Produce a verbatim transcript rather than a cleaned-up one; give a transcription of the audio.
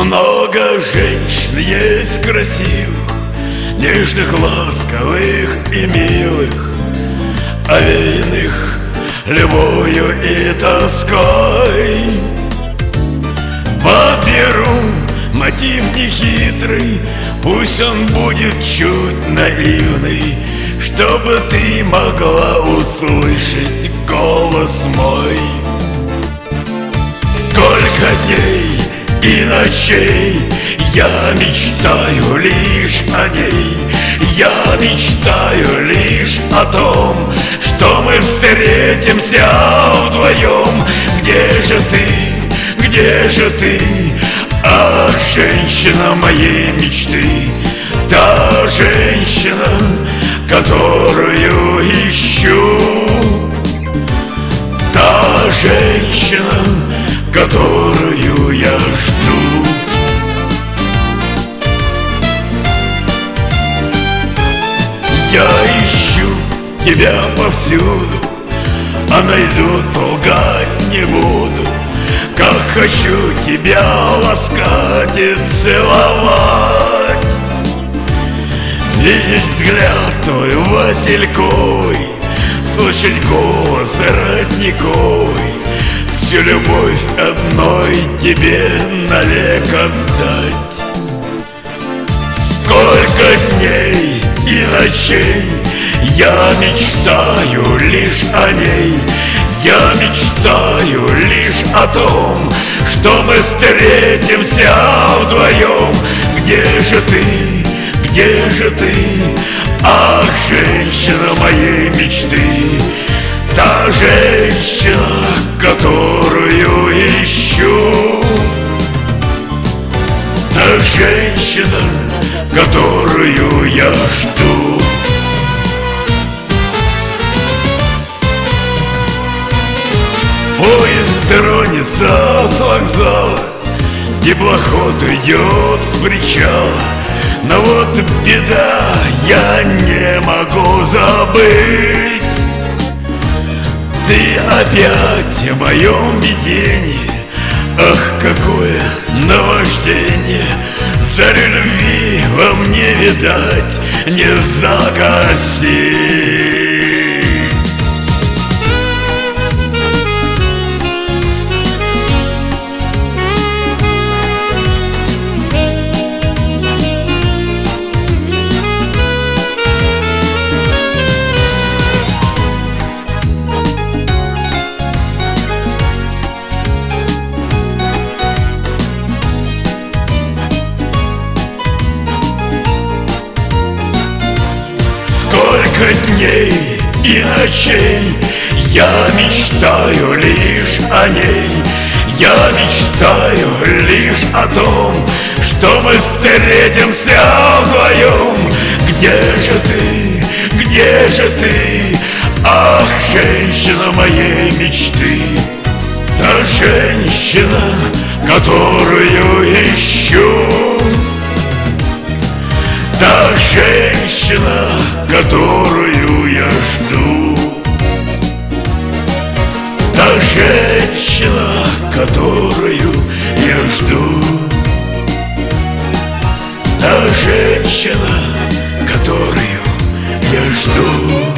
Много женщин есть красивых, нежных, ласковых и милых, овеянных любовью и тоской. Подберу мотив нехитрый, пусть он будет чуть наивный, чтобы ты могла услышать голос мой. Сколько дней и ночей я мечтаю лишь о ней, я мечтаю лишь о том, что мы встретимся вдвоем. Где же ты, где же ты, ах, женщина моей мечты, та женщина, которую ищу, та женщина, которую я жду. Я ищу тебя повсюду, а найду, то лгать не буду. Как хочу тебя ласкать и целовать, видеть взгляд твой васильковый, слышать голос родниковый, всю любовь одной тебе навек отдать. Сколько дней и ночей я мечтаю лишь о ней, я мечтаю лишь о том, что мы встретимся вдвоем. Где же ты, где же ты, ах, женщина моей мечты, та женщина, которую ищу, та женщина, которую я жду. Поезд тронется с вокзала, теплоход уйдет с причала, но вот беда, я не могу забыть. Ты опять в моем видении, ах, какое наваждение! Зари любви во мне видать не загасить. Сколько дней и ночей я мечтаю лишь о ней, я мечтаю лишь о том, что мы встретимся вдвоем. Где же ты, где же ты, ах, женщина моей мечты, та женщина, которую ищу, та женщина, которую я жду, та женщина, которую я жду, та женщина, которую я жду.